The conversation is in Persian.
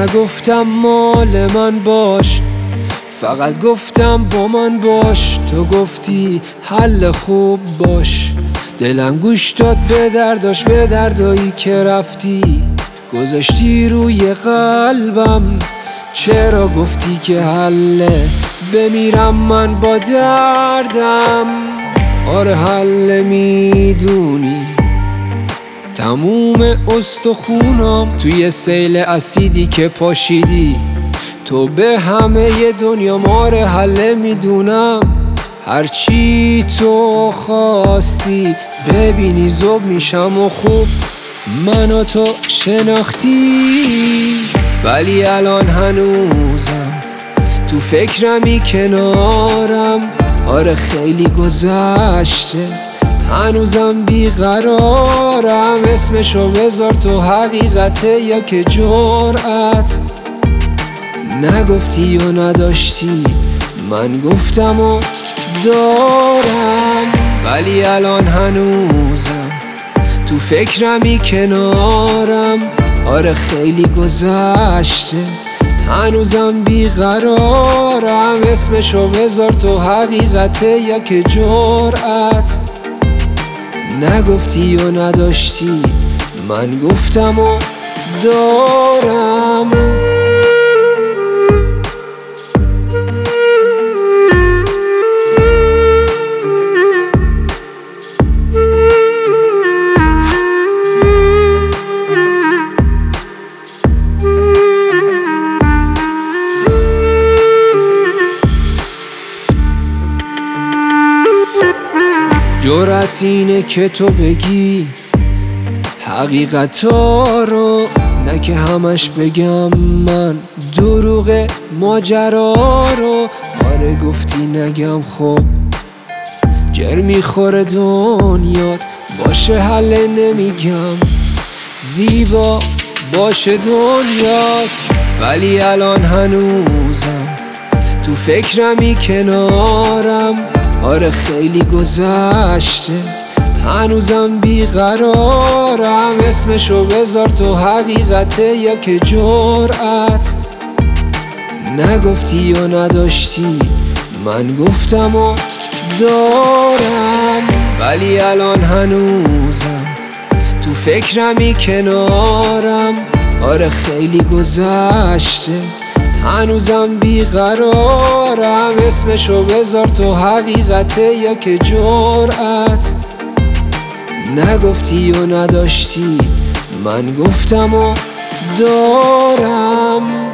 نگفتم مال من باش، فقط گفتم با من باش. تو گفتی حل خوب باش، دلم گوش داد به درداش، به دردایی که رفتی گذاشتی روی قلبم. چرا گفتی که حله بمیرم من با دردم؟ آره حل میدونی تموم استخونام توی سیل اسیدی که پاشیدی. تو به همه دنیا ماره حل میدونم. هرچی تو خواستی ببینی زوب میشم و خوب منو تو شناختی. ولی الان هنوزم تو فکرمی کنارم. آره خیلی گذشته هنوزم بیقرارم. اسمشو بذار تو حقیقته یا که جرأت. نگفتی و نداشتی، من گفتم و دارم. ولی الان هنوزم تو فکرمی کنارم. آره خیلی گذشته هنوزم بیقرارم. اسمشو بذار تو حقیقته یا که جرأت. نگفتی و نداشتی، من گفتم و دارم. جرأت اینه که تو بگی حقیقتا رو، نه که همش بگم من دروغ ماجرا رو. آره گفتی نگم خب جر میخوره دنیات، باشه حل نمیگم زیبا باشه دنیات. ولی الان هنوزم تو فکرمی کنارم. آره خیلی گذشته هنوزم بیقرارم. اسمشو بذار تو حقیقته یا که جرأت. نگفتی و نداشتی، من گفتم و دارم. ولی الان هنوزم تو فکرمی کنارم. آره خیلی گذشته هنوزم بیقرارم. اسمشو بذار تو حقیقته یا که جرأت. نگفتی و نداشتی، من گفتم و دارم.